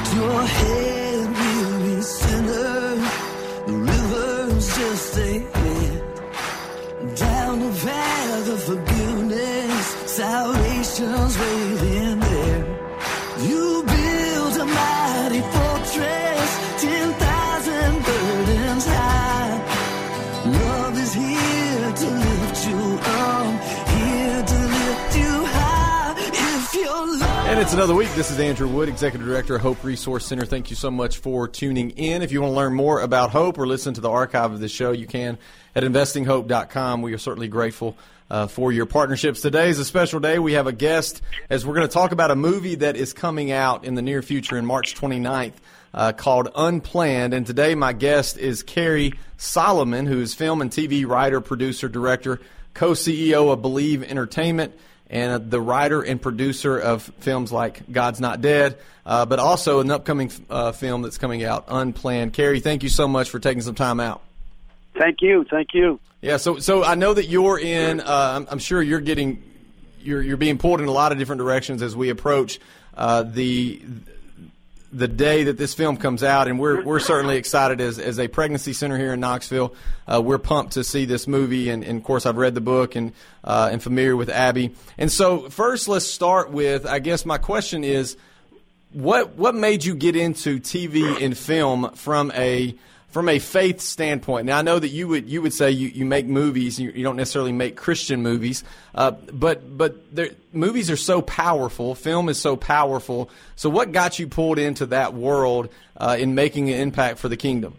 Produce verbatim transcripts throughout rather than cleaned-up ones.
your head, weary sinner. The river's just ahead. Down the path of forgiveness, salvation's waiting there. You build a mighty fortress, ten thousand burdens high. Love is here to lift you up, here to lift you high. If you're lost. And it's another week. This is Andrew Wood, Executive Director of Hope Resource Center. Thank you so much for tuning in. If you want to learn more about Hope or listen to the archive of this show, you can at investing hope dot com. We are certainly grateful uh, for your partnerships. Today is a special day. We have a guest as we're going to talk about a movie that is coming out in the near future in March twenty-ninth uh, called Unplanned. And today my guest is Carey Solomon, who is film and T V writer, producer, director, co-C E O of Believe Entertainment, and the writer and producer of films like God's Not Dead, uh, but also an upcoming uh, film that's coming out, Unplanned. Carey, thank you so much for taking some time out. Thank you, thank you. Yeah, so so I know that you're in. Uh, I'm, I'm sure you're getting, you're you're being pulled in a lot of different directions as we approach uh, the the day that this film comes out, and we're we're certainly excited as as a pregnancy center here in Knoxville. Uh, we're pumped to see this movie, and, and of course I've read the book and uh, and familiar with Abby. And so first, let's start with, I guess my question is, what what made you get into T V and film from a from a faith standpoint? Now I know that you would you would say you, you make movies, you, you don't necessarily make Christian movies, uh, but but movies are so powerful, film is so powerful. So what got you pulled into that world uh, in making an impact for the kingdom?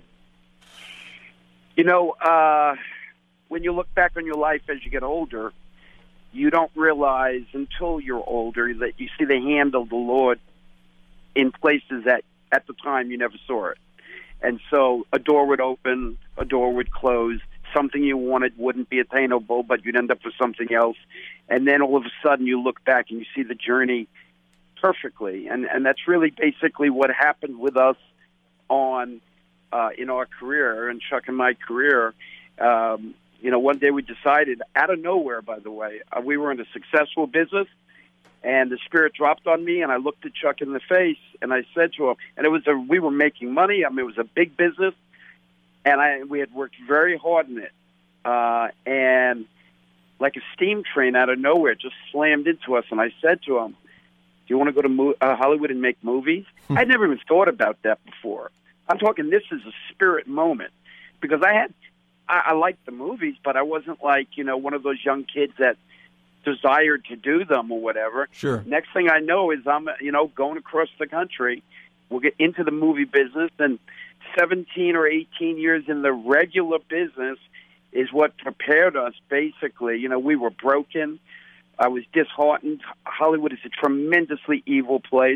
You know, uh, when you look back on your life as you get older, you don't realize until you're older that you see the hand of the Lord in places that at the time you never saw it. And so a door would open, a door would close, something you wanted wouldn't be attainable, but you'd end up with something else. And then all of a sudden you look back and you see the journey perfectly. And and that's really basically what happened with us on uh, in our career, and Chuck and my career. Um, you know, one day we decided, out of nowhere, by the way, uh, we were in a successful business, and the Spirit dropped on me, and I looked at Chuck in the face, and I said to him, and it was a, we were making money. I mean, it was a big business, and I we had worked very hard in it. Uh, and like a steam train out of nowhere, just slammed into us, and I said to him, do you want to go to mo- uh, Hollywood and make movies? I'd never even thought about that before. I'm talking this is a Spirit moment, because I had, I, I liked the movies, but I wasn't like, you know, one of those young kids that desired to do them or whatever. Sure. Next thing I know is I'm, you know, going across the country. We'll get into the movie business, and seventeen or eighteen years in the regular business is what prepared us, basically. You know, we were broken. I was disheartened. Hollywood is a tremendously evil place.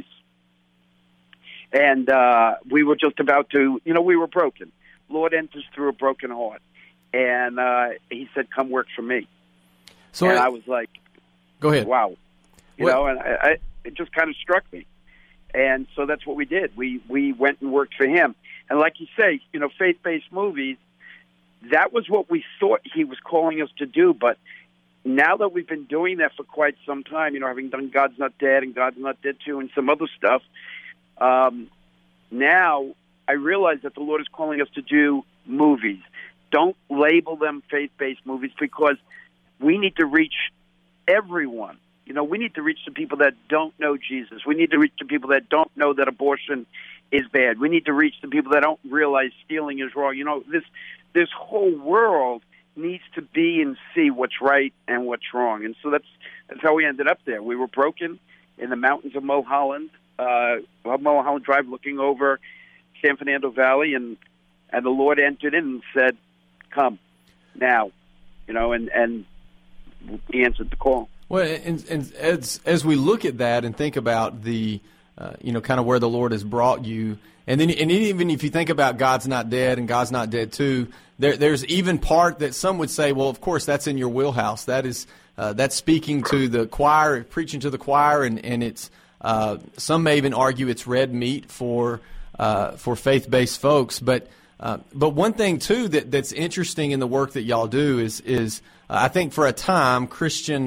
And uh, we were just about to, you know, we were broken. Lord enters through a broken heart. And uh, he said, come work for me. So and I, I was like, go ahead. Wow. You what? know, and I, I, it just kind of struck me. And so that's what we did. We we went and worked for him. And like you say, you know, faith-based movies, that was what we thought he was calling us to do. But now that we've been doing that for quite some time, you know, having done God's Not Dead and God's Not Dead two and some other stuff, um, now I realize that the Lord is calling us to do movies. Don't label them faith-based movies, because we need to reach everyone. You know, we need to reach the people that don't know Jesus. We need to reach the people that don't know that abortion is bad. We need to reach the people that don't realize stealing is wrong. You know, this this whole world needs to be and see what's right and what's wrong. And so that's that's how we ended up there. We were broken in the mountains of Mulholland, uh, Mulholland Drive, looking over San Fernando Valley, and and the Lord entered in and said, "Come now," you know, and and he answered the call. Well, and, and as as we look at that and think about the, uh, you know, kind of where the Lord has brought you, and then and even if you think about God's Not Dead and God's Not Dead two, there there's even part that some would say, well, of course that's in your wheelhouse. That is uh, that's speaking to the choir, preaching to the choir, and and it's uh, some may even argue it's red meat for uh, for faith-based folks, but. Uh, but one thing too that, that's interesting in the work that y'all do is is uh, I think for a time Christian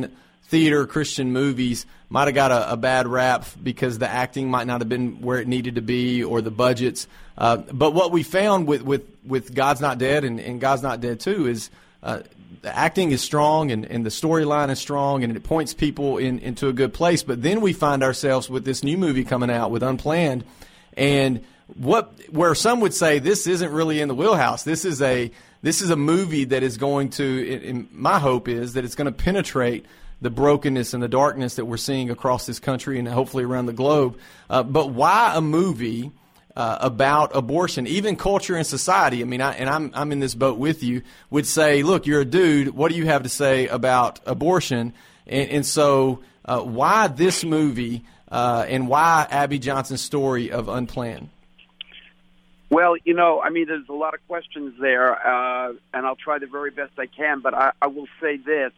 theater, Christian movies might have got a, a bad rap because the acting might not have been where it needed to be or the budgets. Uh, but what we found with, with, with God's Not Dead and, and God's Not Dead too is uh, the acting is strong and, and the storyline is strong and it points people in, into a good place. But then we find ourselves with this new movie coming out with Unplanned, and what where some would say this isn't really in the wheelhouse. This is a this is a movie that is going to. And my hope is that it's going to penetrate the brokenness and the darkness that we're seeing across this country and hopefully around the globe. Uh, but why a movie uh, about abortion? Even culture and society, I mean, I, and I'm I'm in this boat with you, would say, look, you're a dude. What do you have to say about abortion? And, and so uh, why this movie uh, and why Abby Johnson's story of Unplanned? Well, you know, I mean, there's a lot of questions there, uh, and I'll try the very best I can, but I, I will say this.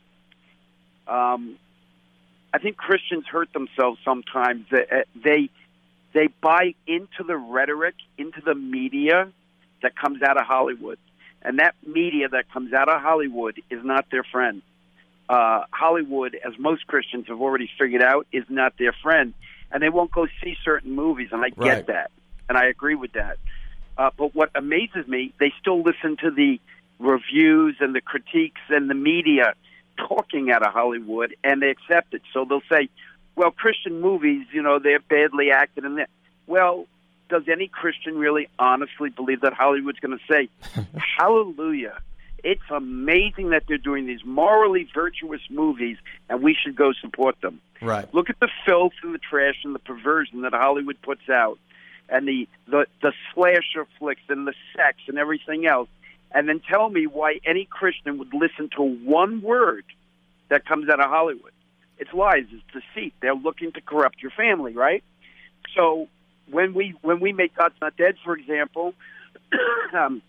Um, I think Christians hurt themselves sometimes. They, they they buy into the rhetoric, into the media that comes out of Hollywood. And that media that comes out of Hollywood is not their friend. Uh, Hollywood, as most Christians have already figured out, is not their friend. And they won't go see certain movies, and I get Right. that. And I agree with that. Uh, but what amazes me, they still listen to the reviews and the critiques and the media talking out of Hollywood, and they accept it. So they'll say, well, Christian movies, you know, they're badly acted in that. Well, does any Christian really honestly believe that Hollywood's going to say, hallelujah, it's amazing that they're doing these morally virtuous movies, and we should go support them. Right. Look at the filth and the trash and the perversion that Hollywood puts out, and the, the, the slasher flicks and the sex and everything else. And then tell me why any Christian would listen to one word that comes out of Hollywood. It's lies, it's deceit. They're looking to corrupt your family, right? So when we when we make God's Not Dead, for example, um,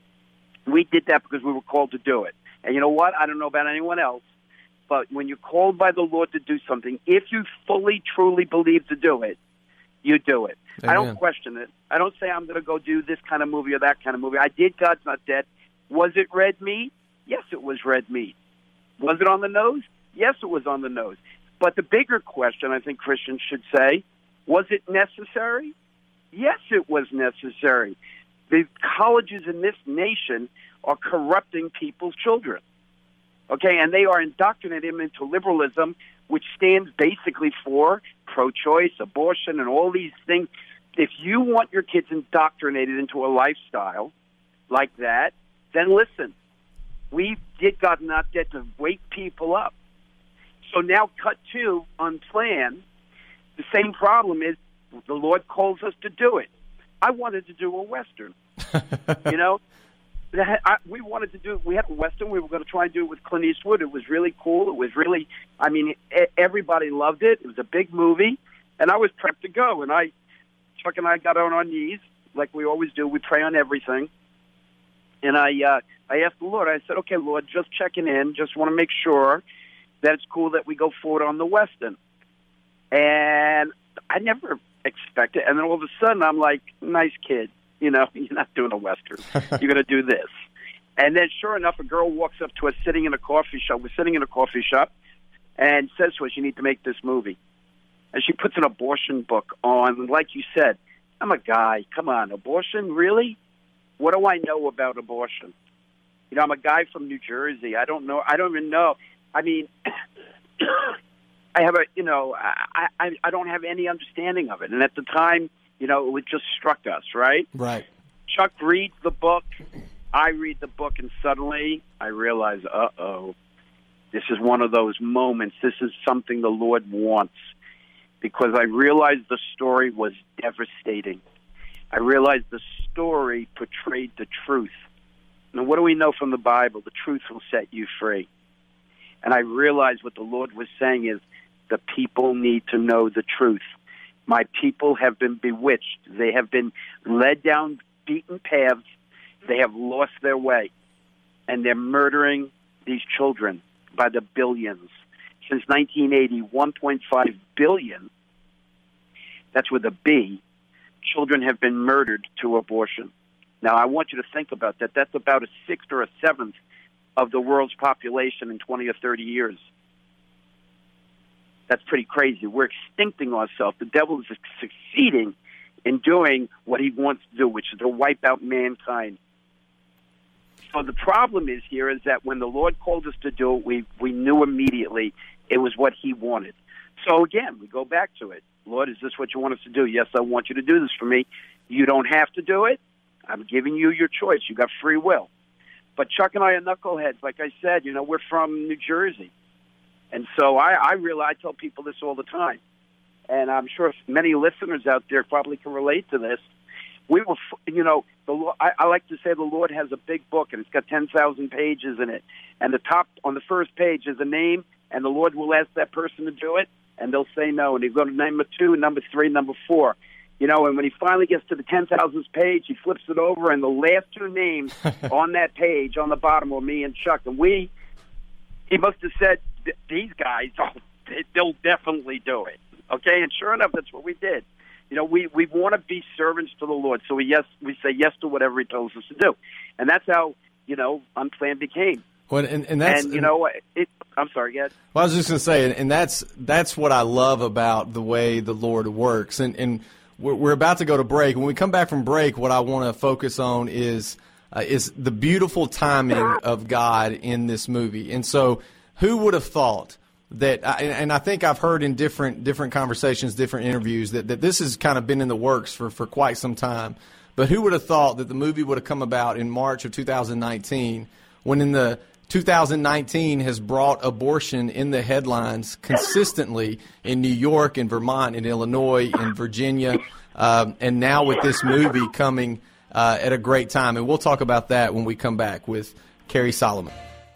we did that because we were called to do it. And you know what? I don't know about anyone else, but when you're called by the Lord to do something, if you fully, truly believe to do it, you do it. Amen. I don't question it. I don't say I'm going to go do this kind of movie or that kind of movie. I did God's Not Dead. Was it red meat? Yes, it was red meat. Was it on the nose? Yes, it was on the nose. But the bigger question I think Christians should say, was it necessary? Yes, it was necessary. The colleges in this nation are corrupting people's children. Okay, and they are indoctrinating them into liberalism, which stands basically for pro-choice, abortion, and all these things. If you want your kids indoctrinated into a lifestyle like that, then listen. We did God Not Dead to wake people up. So now cut to Unplanned. The same problem is the Lord calls us to do it. I wanted to do a Western. you know? I, we wanted to do, we had a Western, we were going to try and do it with Clint Eastwood. It was really cool. It was really, I mean, everybody loved it. It was a big movie, and I was prepped to go. And I, Chuck and I got on our knees, like we always do. We pray on everything. And I, uh, I asked the Lord, I said, okay, Lord, just checking in, just want to make sure that it's cool that we go forward on the Western. And I never expected, and then all of a sudden I'm like, nice kid. You know, you're not doing a Western. You're going to do this. And then sure enough, a girl walks up to us sitting in a coffee shop. We're sitting in a coffee shop and says to us, you need to make this movie. And she puts an abortion book on. And like you said, I'm a guy. Come on, abortion? Really? What do I know about abortion? You know, I'm a guy from New Jersey. I don't know. I don't even know. I mean, I have a, you know, I, I, I don't have any understanding of it. And at the time, you know, it just struck us, right? Right. Chuck reads the book. I read the book, and suddenly I realize, uh-oh, this is one of those moments. This is something the Lord wants, because I realized the story was devastating. I realized the story portrayed the truth. Now, what do we know from the Bible? The truth will set you free. And I realized what the Lord was saying is the people need to know the truth. My people have been bewitched. They have been led down beaten paths. They have lost their way. And they're murdering these children by the billions. Since nineteen eighty, one point five billion, that's with a B, children have been murdered to abortion. Now, I want you to think about that. That's about a sixth or a seventh of the world's population in twenty or thirty years. That's pretty crazy. We're extincting ourselves. The devil is succeeding in doing what he wants to do, which is to wipe out mankind. So the problem is here is that when the Lord called us to do it, we, we knew immediately it was what he wanted. So again, we go back to it. Lord, is this what you want us to do? Yes, I want you to do this for me. You don't have to do it. I'm giving you your choice. You got free will. But Chuck and I are knuckleheads. Like I said, you know, we're from New Jersey. And so I, I really, I tell people this all the time. And I'm sure many listeners out there probably can relate to this. We were, you know, the I, I like to say the Lord has a big book, and it's got ten thousand pages in it. And the top, on the first page is a name, and the Lord will ask that person to do it, and they'll say no. And he'll go to number two, number three, number four. You know, and when he finally gets to the ten thousandth page, he flips it over, and the last two names on that page on the bottom were me and Chuck. And we, he must have said, these guys, oh, they'll definitely do it. Okay, and sure enough, that's what we did. You know, we, we want to be servants to the Lord, so we yes we say yes to whatever he tells us to do. And that's how, you know, Unplanned became. Well, and, and that's and you know, it, I'm sorry, yes. Well, I was just going to say, and, and that's that's what I love about the way the Lord works. And and we're, we're about to go to break. When we come back from break, what I want to focus on is uh, is the beautiful timing of God in this movie. And so, who would have thought that, and I think I've heard in different different conversations, different interviews, that, that this has kind of been in the works for, for quite some time. But who would have thought that the movie would have come about in March of two thousand nineteen, when in the two thousand nineteen has brought abortion in the headlines consistently in New York, in Vermont, in Illinois, in Virginia, um, and now with this movie coming uh, at a great time. And we'll talk about that when we come back with Carrie Solomon.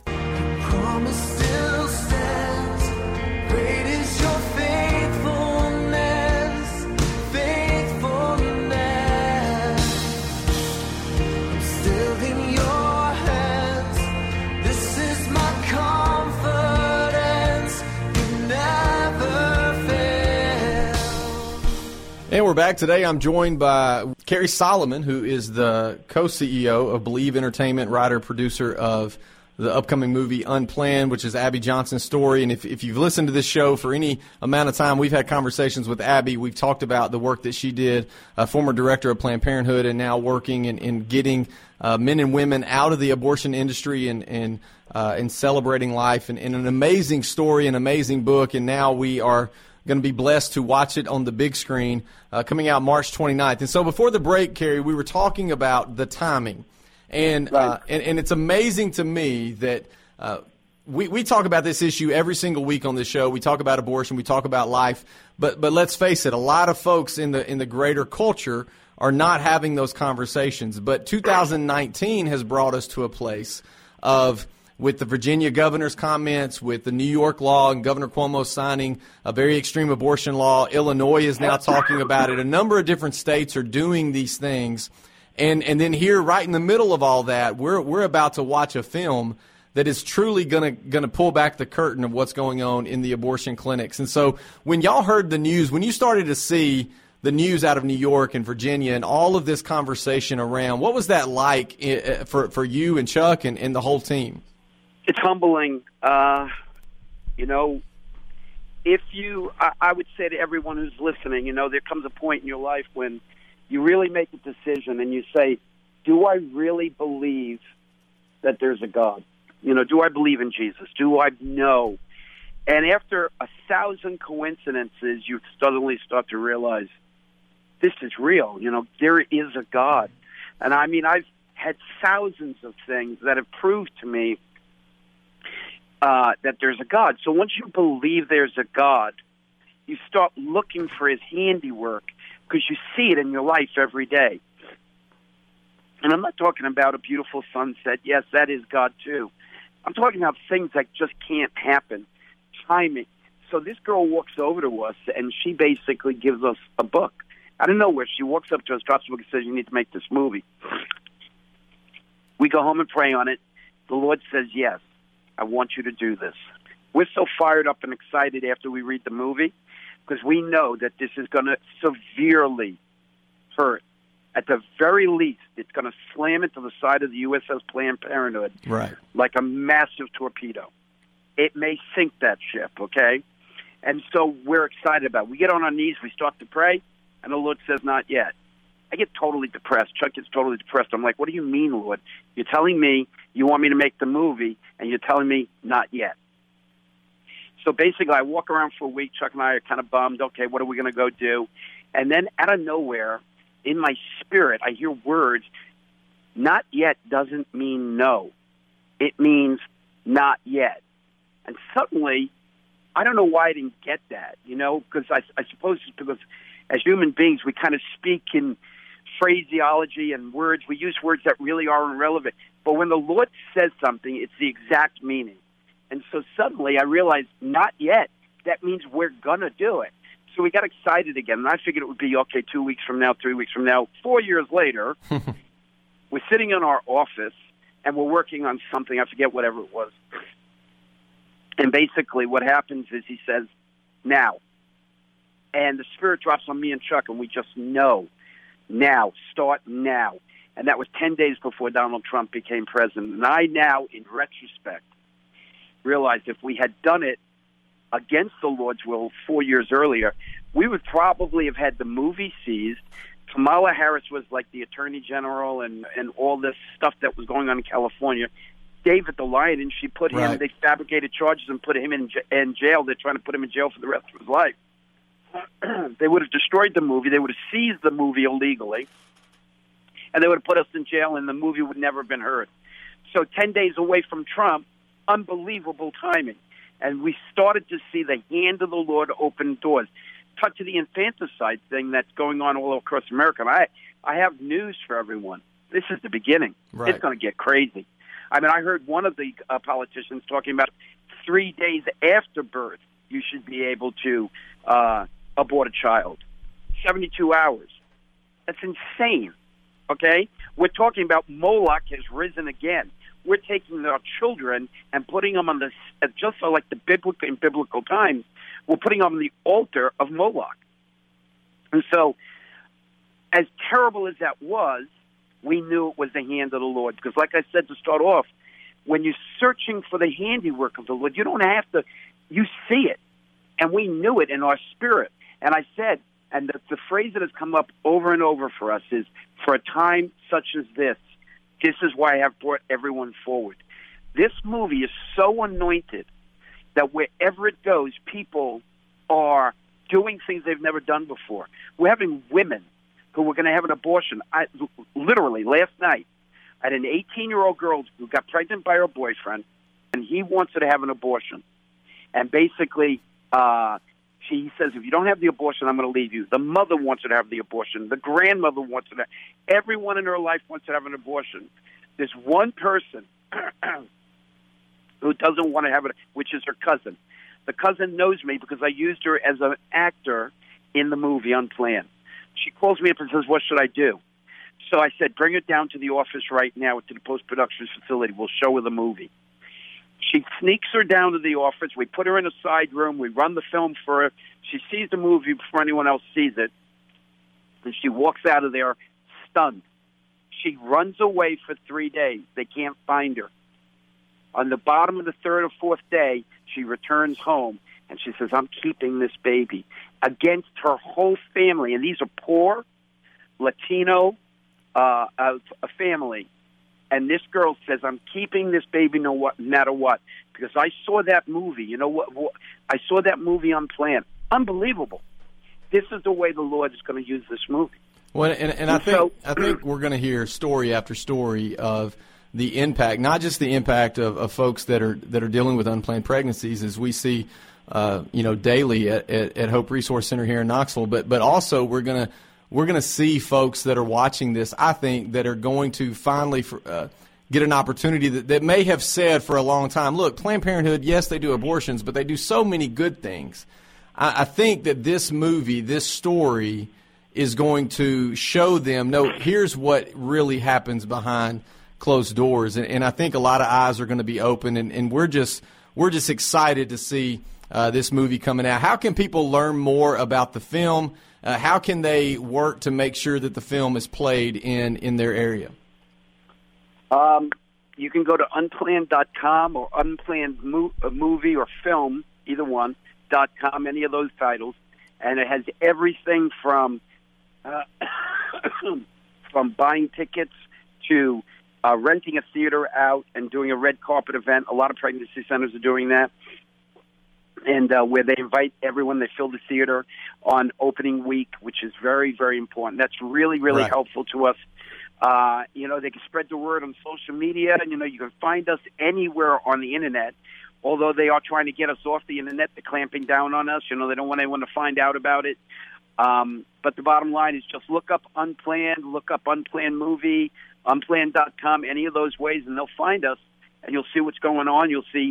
And we're back today. I'm joined by Carrie Solomon, who is the co-C E O of Believe Entertainment, writer, producer of the upcoming movie Unplanned, which is Abby Johnson's story. And if, if you've listened to this show for any amount of time, we've had conversations with Abby. We've talked about the work that she did, a former director of Planned Parenthood, and now working in, in getting uh, men and women out of the abortion industry and, and, uh, and celebrating life. And, and an amazing story, an amazing book, and now we are going to be blessed to watch it on the big screen uh, coming out March twenty-ninth. And so before the break, Carrie, we were talking about the timing. And right. uh, and, and it's amazing to me that uh, we, we talk about this issue every single week on this show. We talk about abortion. We talk about life. But but let's face it, a lot of folks in the in the greater culture are not having those conversations. But two thousand nineteen has brought us to a place of, with the Virginia governor's comments, with the New York law and Governor Cuomo signing a very extreme abortion law. Illinois is now talking about it. A number of different states are doing these things. And and then here, right in the middle of all that, we're we're about to watch a film that is truly gonna gonna pull back the curtain of what's going on in the abortion clinics. And so when y'all heard the news, when you started to see the news out of New York and Virginia and all of this conversation around, what was that like for for you and Chuck and, and the whole team? It's humbling. Uh, you know, if you, I, I would say to everyone who's listening, you know, there comes a point in your life when you really make a decision and you say, do I really believe that there's a God? You know, do I believe in Jesus? Do I know? And after a thousand coincidences, you suddenly start to realize this is real. You know, there is a God. And I mean, I've had thousands of things that have proved to me Uh, that there's a God. So once you believe there's a God, you start looking for his handiwork because you see it in your life every day. And I'm not talking about a beautiful sunset. Yes, that is God too. I'm talking about things that just can't happen. Timing. So this girl walks over to us and she basically gives us a book. I don't know where. She walks up to us, drops the book and says, you need to make this movie. We go home and pray on it. The Lord says, yes, I want you to do this. We're so fired up and excited after we read the movie because we know that this is going to severely hurt. At the very least, it's going to slam into the side of the U S S Planned Parenthood right. like a massive torpedo. It may sink that ship, okay? And so we're excited about it. We get on our knees, we start to pray, and the Lord says, not yet. I get totally depressed. Chuck gets totally depressed. I'm like, what do you mean, Lord? You're telling me you want me to make the movie, and you're telling me not yet. So basically, I walk around for a week. Chuck and I are kind of bummed. Okay, what are we going to go do? And then out of nowhere, in my spirit, I hear words. Not yet doesn't mean no. It means not yet. And suddenly, I don't know why I didn't get that, you know, because I, I suppose it's because as human beings, we kind of speak in phraseology and words. We use words that really are irrelevant. But when the Lord says something, it's the exact meaning. And so suddenly I realized, not yet. That means we're going to do it. So we got excited again. And I figured it would be, okay, two weeks from now, three weeks from now. Four years later, we're sitting in our office, and we're working on something. I forget whatever it was. And basically what happens is he says, now. And the Spirit drops on me and Chuck, and we just know, now, start now. And that was ten days before Donald Trump became president. And I now, in retrospect, realized if we had done it against the Lord's will four years earlier, we would probably have had the movie seized. Kamala Harris was like the Attorney General and, and all this stuff that was going on in California. David the Lion, and she put him, right. They fabricated charges and put him in, j- in jail. They're trying to put him in jail for the rest of his life. They would have destroyed the movie. They would have seized the movie illegally. And they would have put us in jail, and the movie would never have been heard. So ten days away from Trump, unbelievable timing. And we started to see the hand of the Lord open doors. Cut to the infanticide thing that's going on all across America. And I, I have news for everyone. This is the beginning. Right. It's going to get crazy. I mean, I heard one of the uh, politicians talking about three days after birth, you should be able to uh, abort a child. seventy-two hours. That's insane, okay? We're talking about Moloch has risen again. We're taking our children and putting them on the, just like the biblical, in biblical times, we're putting them on the altar of Moloch. And so, as terrible as that was, we knew it was the hand of the Lord. Because like I said to start off, when you're searching for the handiwork of the Lord, you don't have to, you see it. And we knew it in our spirit. And I said, and the, the phrase that has come up over and over for us is, for a time such as this, this is why I have brought everyone forward. This movie is so anointed that wherever it goes, people are doing things they've never done before. We're having women who were going to have an abortion. I, literally, last night, I had an eighteen-year-old girl who got pregnant by her boyfriend, and he wants her to have an abortion. And basically, uh, she says, if you don't have the abortion, I'm going to leave you. The mother wants her to have the abortion. The grandmother wants her to. Everyone in her life wants to have an abortion. There's one person who doesn't want to have it, which is her cousin. The cousin knows me because I used her as an actor in the movie Unplanned. She calls me up and says, what should I do? So I said, bring her down to the office right now to the post-production facility. We'll show her the movie. She sneaks her down to the office. We put her in a side room. We run the film for her. She sees the movie before anyone else sees it. And she walks out of there stunned. She runs away for three days. They can't find her. On the bottom of the third or fourth day, she returns home, and she says, I'm keeping this baby. Against her whole family, and these are poor, Latino, uh, a, a family. And this girl says, I'm keeping this baby no, what, no matter what, because I saw that movie. You know what? what I saw that movie Unplanned. Unbelievable. This is the way the Lord is going to use this movie. Well, and, and, and I think so, I think we're going to hear story after story of the impact, not just the impact of, of folks that are that are dealing with unplanned pregnancies, as we see, uh, you know, daily at, at, at Hope Resource Center here in Knoxville, but but also we're gonna we're gonna see folks that are watching this, I think, that are going to finally uh, get an opportunity that, that may have said for a long time, look, Planned Parenthood, yes, they do abortions, but they do so many good things. I, I think that this movie, this story, is going to show them, no, here's what really happens behind closed doors, and, and I think a lot of eyes are going to be open, and, and we're just we're just excited to see uh, this movie coming out. How can people learn more about the film? Uh, how can they work to make sure that the film is played in, in their area? Um, you can go to unplanned dot com or unplanned mo- movie or film, either one, dot com, any of those titles, and it has everything from uh, from buying tickets to uh, renting a theater out and doing a red carpet event. A lot of pregnancy centers are doing that, and uh, where they invite everyone, they fill the theater on opening week, which is very, very important. That's really, really Right. helpful to us. Uh, you know, they can spread the word on social media, and, you know, you can find us anywhere on the Internet. Although they are trying to get us off the Internet, they're clamping down on us. You know, they don't want anyone to find out about it. Um, but the bottom line is just look up Unplanned, look up Unplanned Movie, unplanned dot com, any of those ways, and they'll find us, and you'll see what's going on. You'll see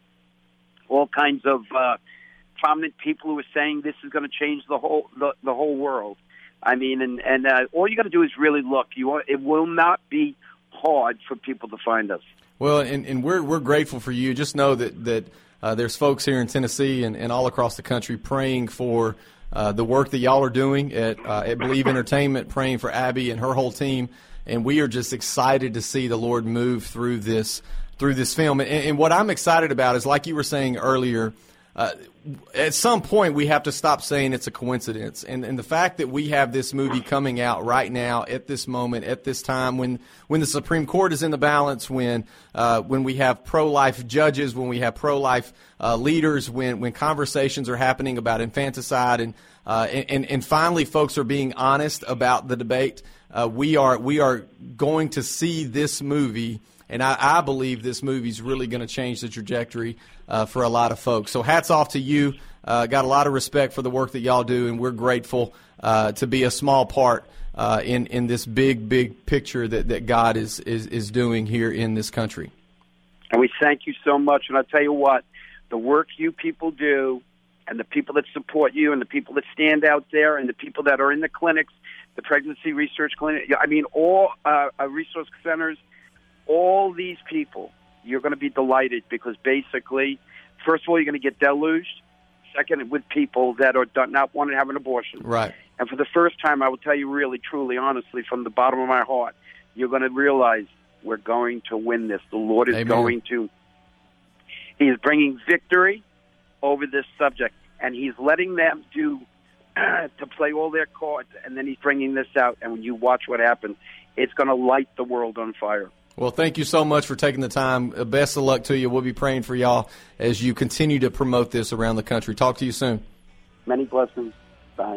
all kinds of uh, prominent people who are saying this is going to change the whole the, the whole world. I mean, and, and uh, all you got to do is really look. You want, it will not be hard for people to find us. Well, and, and we're we're grateful for you. Just know that that uh, there's folks here in Tennessee and, and all across the country praying for uh, the work that y'all are doing at uh, at Believe Entertainment, praying for Abby and her whole team. And we are just excited to see the Lord move through this through this film. And, and what I'm excited about is, like you were saying earlier, uh, at some point we have to stop saying it's a coincidence. And, and the fact that we have this movie coming out right now at this moment, at this time, when when the Supreme Court is in the balance, when uh, when we have pro-life judges, when we have pro-life uh, leaders, when when conversations are happening about infanticide, and uh, and and finally folks are being honest about the debate. Uh, we are we are going to see this movie. And I, I believe this movie's really going to change the trajectory uh, for a lot of folks. So hats off to you. Uh, got a lot of respect for the work that y'all do, and we're grateful uh, to be a small part uh, in in this big, big picture that, that God is, is is doing here in this country. And we thank you so much. And I'll tell you what, the work you people do, and the people that support you, and the people that stand out there, and the people that are in the clinics, the pregnancy research clinic, I mean, all uh, resource centers, all these people, you're going to be delighted, because basically, first of all, you're going to get deluged. Second, with people that are not wanting to have an abortion. Right. And for the first time, I will tell you really, truly, honestly, from the bottom of my heart, you're going to realize we're going to win this. The Lord is Amen. going to. He is bringing victory over this subject, and he's letting them do to play all their cards, and then he's bringing this out. And when you watch what happens, it's going to light the world on fire. Well, thank you so much for taking the time. Best of luck to you. We'll be praying for y'all as you continue to promote this around the country. Talk to you soon. Many blessings. Bye.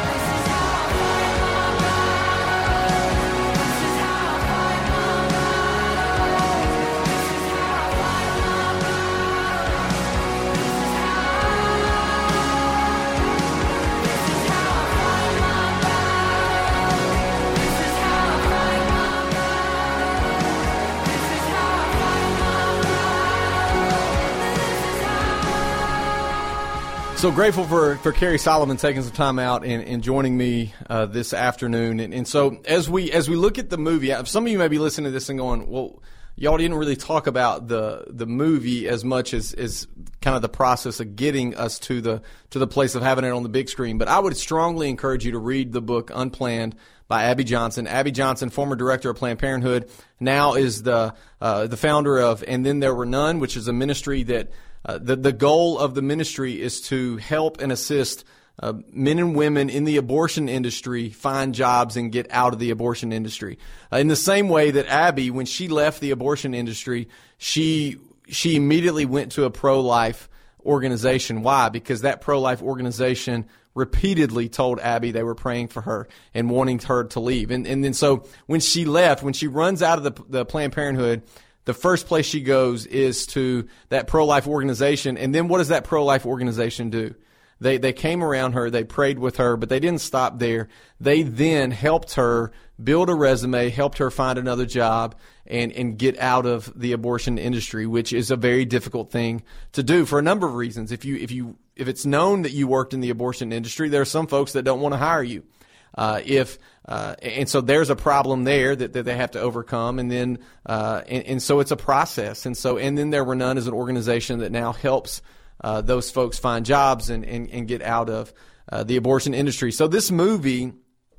So grateful for, for Carrie Solomon taking some time out and, and joining me uh, this afternoon. And, and so as we as we look at the movie, some of you may be listening to this and going, well, y'all didn't really talk about the the movie as much as, as kind of the process of getting us to the to the place of having it on the big screen. But I would strongly encourage you to read the book Unplanned by Abby Johnson. Abby Johnson, former director of Planned Parenthood, now is the uh, the founder of And Then There Were None, which is a ministry that Uh, the, the goal of the ministry is to help and assist uh, men and women in the abortion industry find jobs and get out of the abortion industry. Uh, in the same way that Abby, when she left the abortion industry, she she immediately went to a pro-life organization. Why? Because that pro-life organization repeatedly told Abby they were praying for her and wanting her to leave. And, and then so when she left, when she runs out of the, the Planned Parenthood, the first place she goes is to that pro-life organization. And then what does that pro-life organization do? They they came around her, they prayed with her, but they didn't stop there. They then helped her build a resume, helped her find another job, and, and get out of the abortion industry, which is a very difficult thing to do for a number of reasons. If you if you if it's known that you worked in the abortion industry, there are some folks that don't want to hire you. Uh, if uh, and so there's a problem there that, that they have to overcome, and then uh, and, and so it's a process, and so and then There Were None is an organization that now helps uh, those folks find jobs and, and, and get out of uh, the abortion industry. So this movie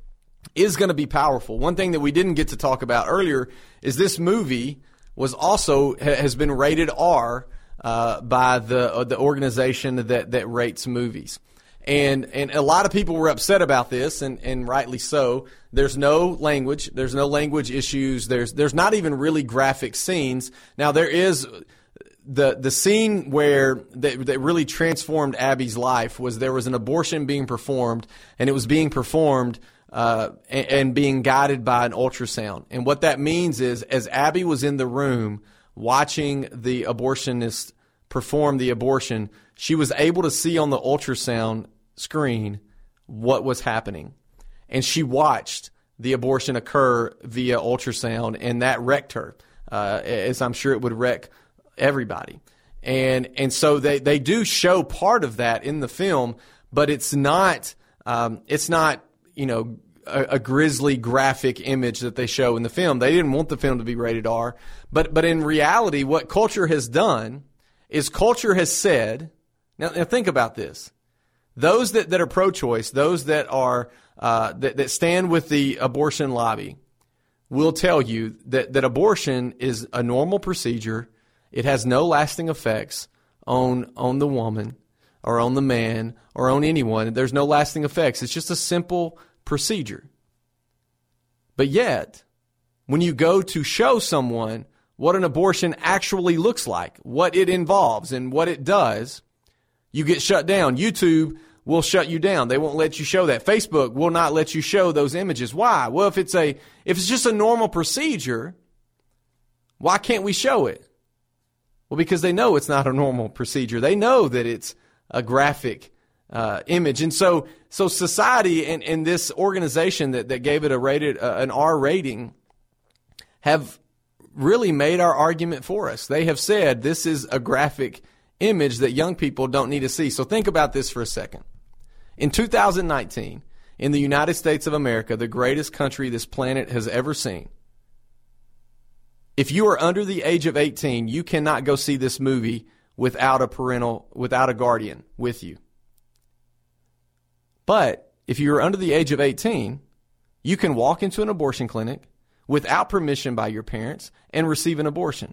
is going to be powerful. One thing that we didn't get to talk about earlier is this movie was also has been rated R uh, by the uh, the organization that that rates movies. And and a lot of people were upset about this, and, and rightly so. There's no language. There's no language issues. There's there's not even really graphic scenes. Now there is the the scene where that, that really transformed Abby's life was there was an abortion being performed, and it was being performed uh, and, and being guided by an ultrasound. And what that means is, as Abby was in the room watching the abortionist perform the abortion, she was able to see on the ultrasound screen what was happening. And she watched the abortion occur via ultrasound, and that wrecked her, uh, as I'm sure it would wreck everybody. And and so they, they do show part of that in the film, but it's not um, it's not, you know, a, a grisly graphic image that they show in the film. They didn't want the film to be rated R. But but in reality, what culture has done is culture has said, now, now think about this. Those that, that are pro-choice, those that are uh, that, that stand with the abortion lobby, will tell you that, that abortion is a normal procedure. It has no lasting effects on on the woman or on the man or on anyone. There's no lasting effects. It's just a simple procedure. But yet, when you go to show someone what an abortion actually looks like, what it involves and what it does, you get shut down. YouTube will shut you down. They won't let you show that. Facebook will not let you show those images. Why? Well, if it's a if it's just a normal procedure, why can't we show it? Well, because they know it's not a normal procedure. They know that it's a graphic uh, image. And so so society and, and this organization that, that gave it a rated uh, an R rating have really made our argument for us. They have said this is a graphic image that young people don't need to see. So think about this for a second. In two thousand nineteen, in the United States of America, the greatest country this planet has ever seen, if you are under the age of eighteen, you cannot go see this movie without a parental, without a guardian with you. But if you are under the age of eighteen, you can walk into an abortion clinic without permission by your parents and receive an abortion.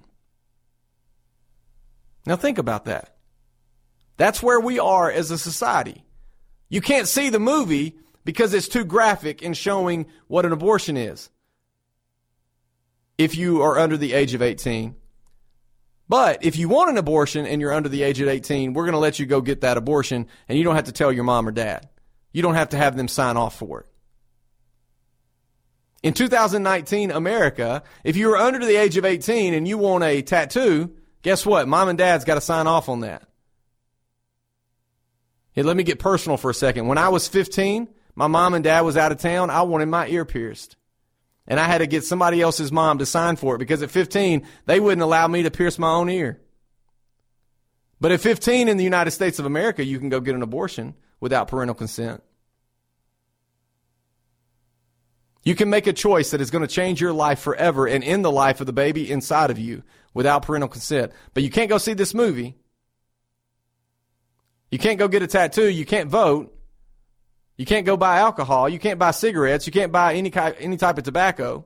Now think about that. That's where we are as a society. You can't see the movie because it's too graphic in showing what an abortion is if you are under the age of eighteen. But if you want an abortion and you're under the age of eighteen, we're going to let you go get that abortion, and you don't have to tell your mom or dad. You don't have to have them sign off for it. In two thousand nineteen America, if you are under the age of eighteen and you want a tattoo, guess what? Mom and dad's got to sign off on that. Hey, let me get personal for a second. When I was fifteen, my mom and dad was out of town. I wanted my ear pierced. And I had to get somebody else's mom to sign for it because at fifteen, they wouldn't allow me to pierce my own ear. But at fifteen in the United States of America, you can go get an abortion without parental consent. You can make a choice that is going to change your life forever and end the life of the baby inside of you without parental consent. But you can't go see this movie. You can't go get a tattoo. You can't vote. You can't go buy alcohol. You can't buy cigarettes. You can't buy any kind, any type of tobacco.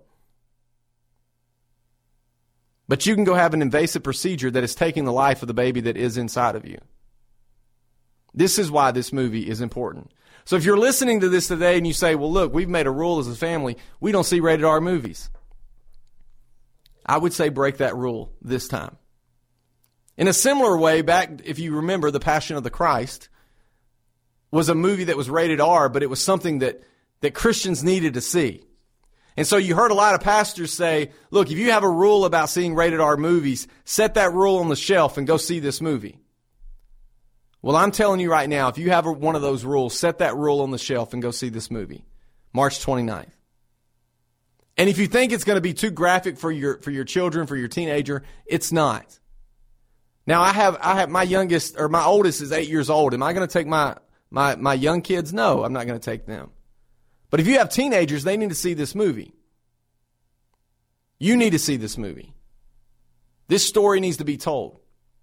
But you can go have an invasive procedure that is taking the life of the baby that is inside of you. This is why this movie is important. So if you're listening to this today and you say, well, look, we've made a rule as a family, we don't see rated R movies. I would say break that rule this time. In a similar way, back, if you remember, The Passion of the Christ was a movie that was rated R, but it was something that, that Christians needed to see. And so you heard a lot of pastors say, look, if you have a rule about seeing rated R movies, set that rule on the shelf and go see this movie. Well, I'm telling you right now, if you have one of those rules, set that rule on the shelf and go see this movie, March twenty-ninth. And if you think it's going to be too graphic for your for your children, for your teenager, it's not. Now, I have I have my youngest or my oldest is eight years old. Am I going to take my my my young kids? No, I'm not going to take them. But if you have teenagers, they need to see this movie. You need to see this movie. This story needs to be told.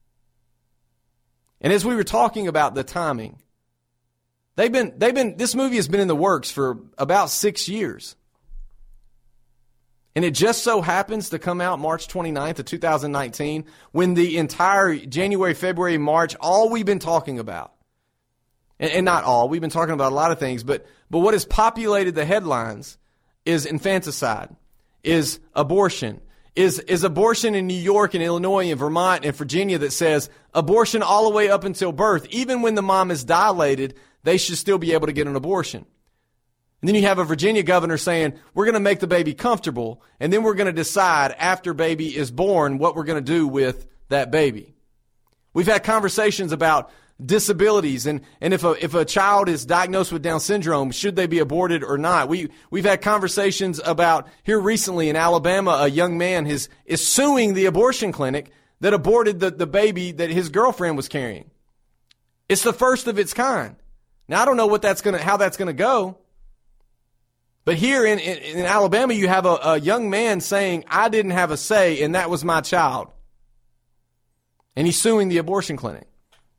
And as we were talking about the timing, they've been they've been this movie has been in the works for about six years. And it just so happens to come out March twenty-ninth of two thousand nineteen, when the entire January, February, March, all we've been talking about, and, and not all, we've been talking about a lot of things, but, but what has populated the headlines is infanticide, is abortion, is, is abortion in New York and Illinois and Vermont and Virginia that says abortion all the way up until birth. Even when the mom is dilated, they should still be able to get an abortion. And then you have a Virginia governor saying, we're going to make the baby comfortable, and then we're going to decide after baby is born what we're going to do with that baby. We've had conversations about disabilities and, and if a if a child is diagnosed with Down syndrome, should they be aborted or not? We, we've had conversations about, here recently in Alabama, a young man is, is suing the abortion clinic that aborted the, the baby that his girlfriend was carrying. It's the first of its kind. Now, I don't know what that's gonna how that's going to go. But here in, in, in Alabama, you have a, a young man saying, I didn't have a say, and that was my child. And he's suing the abortion clinic.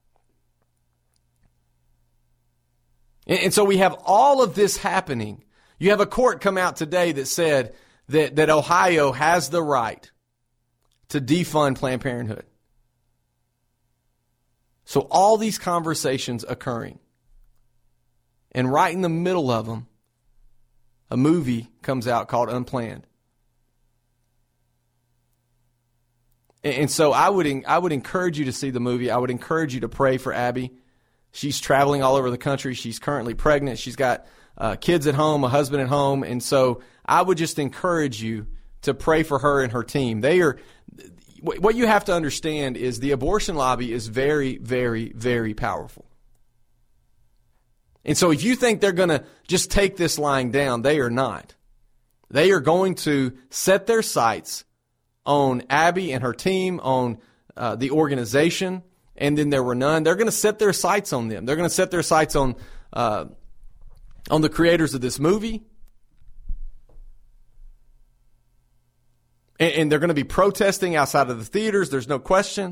And, and so we have all of this happening. You have a court come out today that said that, that Ohio has the right to defund Planned Parenthood. So all these conversations occurring. And right in the middle of them, a movie comes out called Unplanned. And so I would I would encourage you to see the movie. I would encourage you to pray for Abby. She's traveling all over the country. She's currently pregnant. She's got uh, kids at home, a husband at home. And so I would just encourage you to pray for her and her team. They are what you have to understand is the abortion lobby is very, very, very powerful. And so if you think they're going to just take this lying down, they are not. They are going to set their sights on Abby and her team, on uh, the organization, and then there were none. They're going to set their sights on them. They're going to set their sights on uh, on the creators of this movie. And, and they're going to be protesting outside of the theaters. There's no question.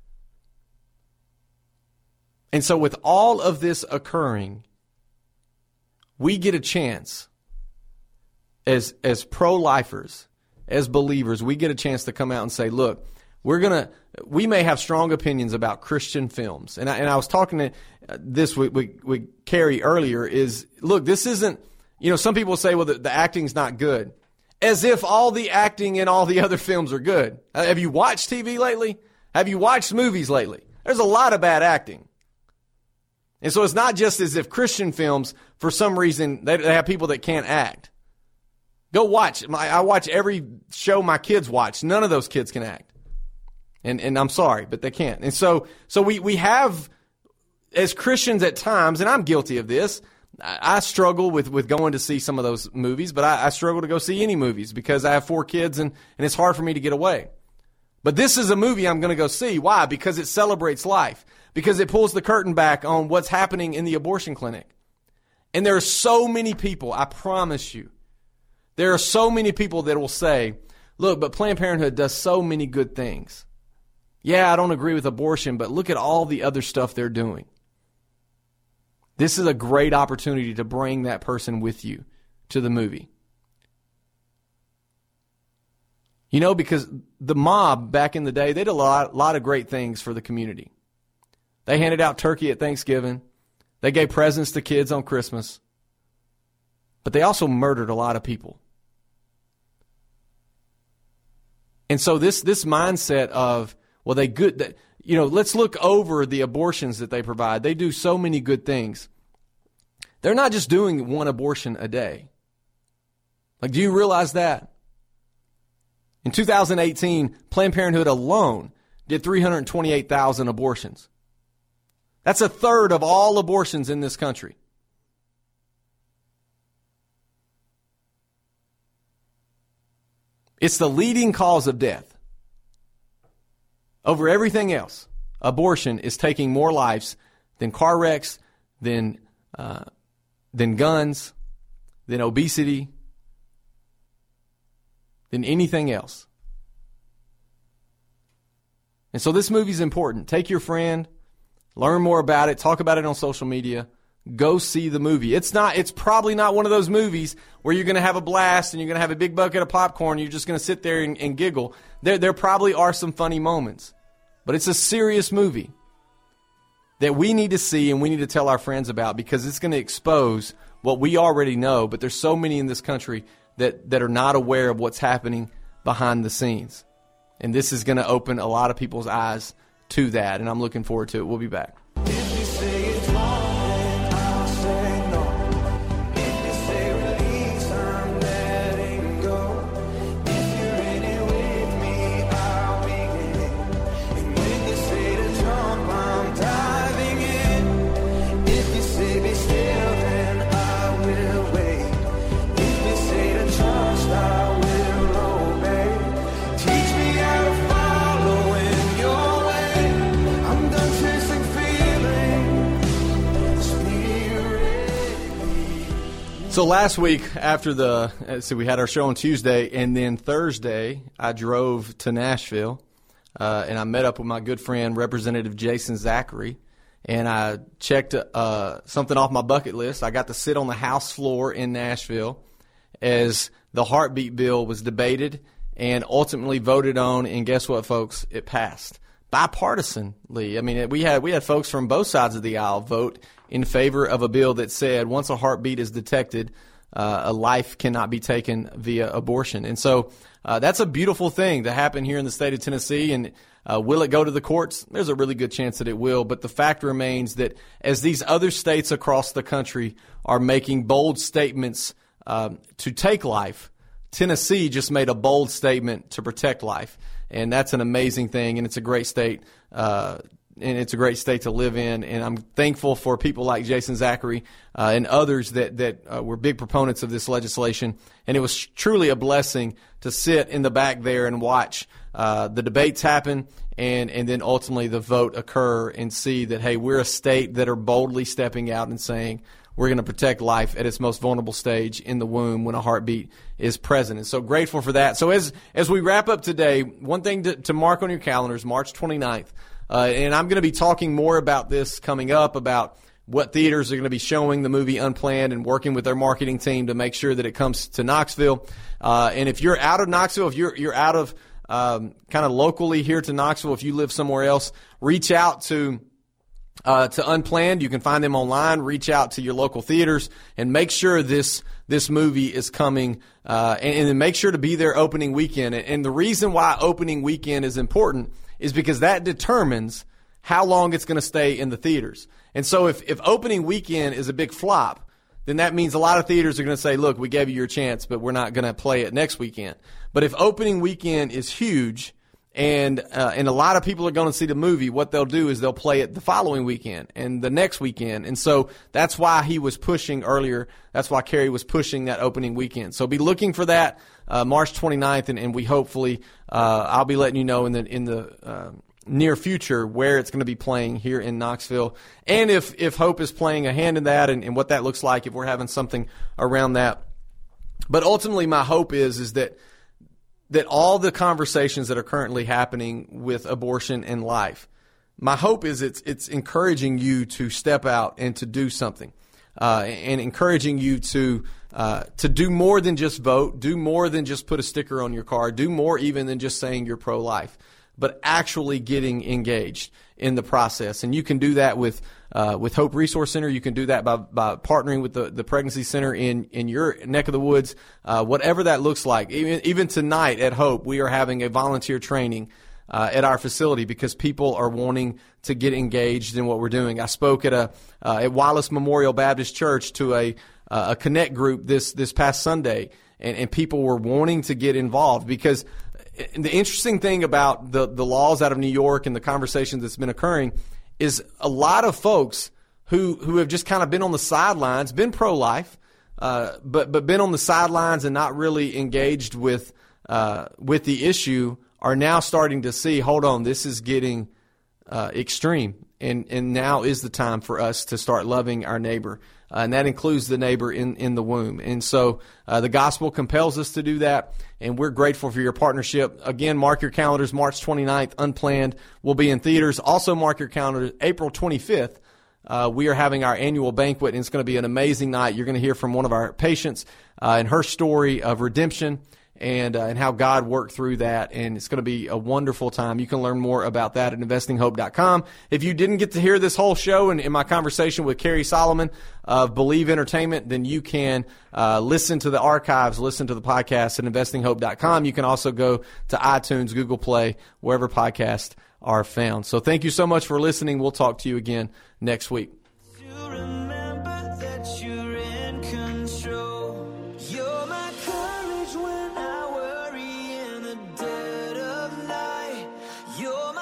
And so with all of this occurring, we get a chance as as pro-lifers, as believers, we get a chance to come out and say, look, we're going to, we may have strong opinions about Christian films. And I, and I was talking to this with, with, with Carrie earlier is, look, this isn't, you know, some people say, well, the, the acting's not good. As if all the acting in all the other films are good. Uh, have you watched T V lately? Have you watched movies lately? There's a lot of bad acting. And so it's not just as if Christian films, for some reason, they, they have people that can't act. Go watch. My, I watch every show my kids watch. None of those kids can act. And and I'm sorry, but they can't. And so so we, we have, as Christians at times, and I'm guilty of this, I, I struggle with, with going to see some of those movies, but I, I struggle to go see any movies because I have four kids and, and it's hard for me to get away. But this is a movie I'm going to go see. Why? Because it celebrates life. Because it pulls the curtain back on what's happening in the abortion clinic. And there are so many people, I promise you, there are so many people that will say, look, but Planned Parenthood does so many good things. Yeah, I don't agree with abortion, but look at all the other stuff they're doing. This is a great opportunity to bring that person with you to the movie. You know, because the mob back in the day, they did a lot, lot of great things for the community. They handed out turkey at Thanksgiving. They gave presents to kids on Christmas. But they also murdered a lot of people. And so this this mindset of, well, they good, that, you know, let's look over the abortions that they provide. They do so many good things. They're not just doing one abortion a day. Like, do you realize that? In two thousand eighteen, Planned Parenthood alone did three hundred twenty-eight thousand abortions. That's a third of all abortions in this country. It's the leading cause of death. Over everything else, abortion is taking more lives than car wrecks, than uh, than guns, than obesity, than anything else. And so this movie is important. Take your friend, learn more about it, talk about it on social media, go see the movie. It's not. It's probably not one of those movies where you're going to have a blast and you're going to have a big bucket of popcorn and you're just going to sit there and, and giggle. There, there probably are some funny moments, but it's a serious movie that we need to see and we need to tell our friends about, because it's going to expose what we already know, but there's so many in this country that, that are not aware of what's happening behind the scenes. And this is going to open a lot of people's eyes to that, and I'm looking forward to it. We'll be back. If you say it's wrong, then I'll say no. If you say release, I'm letting go. If you're in it with me, I'll begin. And when you say to jump, I'm diving in. If you say be still, then I will wait. If you say to trust, I will obey. Teach me how to follow in your way. I'm done chasing So last week, after the, let's see, we had our show on Tuesday, and then Thursday, I drove to Nashville, uh, and I met up with my good friend, Representative Jason Zachary, and I checked uh, something off my bucket list. I got to sit on the House floor in Nashville as the heartbeat bill was debated and ultimately voted on, and guess what, folks? It passed bipartisanly. I mean, we had we had folks from both sides of the aisle vote in favor of a bill that said once a heartbeat is detected, uh, a life cannot be taken via abortion. And so uh, that's a beautiful thing to happen here in the state of Tennessee. And uh, will it go to the courts? There's a really good chance that it will. But the fact remains that as these other states across the country are making bold statements um, to take life, Tennessee just made a bold statement to protect life. And that's an amazing thing, and it's a great state uh And it's a great state to live in, and I'm thankful for people like Jason Zachary uh, and others that that uh, were big proponents of this legislation. And it was truly a blessing to sit in the back there and watch uh, the debates happen, and and then ultimately the vote occur, and see that, hey, we're a state that are boldly stepping out and saying we're going to protect life at its most vulnerable stage in the womb when a heartbeat is present. And so grateful for that. So as as we wrap up today, one thing to, to mark on your calendars, March twenty-ninth. Uh, and I'm going to be talking more about this coming up, about what theaters are going to be showing the movie Unplanned and working with their marketing team to make sure that it comes to Knoxville. Uh, and if you're out of Knoxville, if you're you're out of um, kind of locally here to Knoxville, if you live somewhere else, reach out to uh, to Unplanned. You can find them online. Reach out to your local theaters and make sure this this movie is coming. Uh, and, and then make sure to be there opening weekend. And, and the reason why opening weekend is important is because that determines how long it's going to stay in the theaters. And so if, if opening weekend is a big flop, then that means a lot of theaters are going to say, look, we gave you your chance, but we're not going to play it next weekend. But if opening weekend is huge and uh, and a lot of people are going to see the movie, what they'll do is they'll play it the following weekend and the next weekend. And so that's why he was pushing earlier. That's why Kerry was pushing that opening weekend. So be looking for that uh, March twenty-ninth, and, and we hopefully uh, I'll be letting you know in the in the uh, near future where it's going to be playing here in Knoxville, and if if Hope is playing a hand in that, and, and what that looks like if we're having something around that. But ultimately, my hope is is that. that all the conversations that are currently happening with abortion and life, my hope is it's it's encouraging you to step out and to do something, uh, and encouraging you to uh, to do more than just vote, do more than just put a sticker on your car, do more even than just saying you're pro-life, but actually getting engaged in the process. And you can do that with uh, with Hope Resource Center. You can do that by, by partnering with the, the pregnancy center in, in your neck of the woods, uh, whatever that looks like. Even, even tonight at Hope, we are having a volunteer training uh, at our facility because people are wanting to get engaged in what we're doing. I spoke at a uh, at Wallace Memorial Baptist Church to a uh, a connect group this this past Sunday, and, and people were wanting to get involved because the interesting thing about the, the laws out of New York and the conversations that's been occurring is a lot of folks who, who have just kind of been on the sidelines, been pro-life, uh, but but been on the sidelines and not really engaged with uh, with the issue are now starting to see, hold on, this is getting uh, extreme, and and now is the time for us to start loving our neighbor. Uh, and that includes the neighbor in, in the womb. And so uh, the gospel compels us to do that, and we're grateful for your partnership. Again, mark your calendars, March twenty-ninth, Unplanned will be in theaters. Also mark your calendars, April twenty-fifth, uh, we are having our annual banquet, and it's going to be an amazing night. You're going to hear from one of our patients uh, and her story of redemption and uh, and how God worked through that, and it's going to be a wonderful time. You can learn more about that at investing hope dot com. If you didn't get to hear this whole show and in my conversation with Carrie Solomon of Believe Entertainment, then you can uh, listen to the archives, listen to the podcast at investing hope dot com. You can also go to iTunes, Google Play, wherever podcasts are found. So thank you so much for listening. We'll talk to you again next week.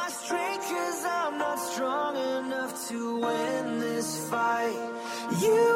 You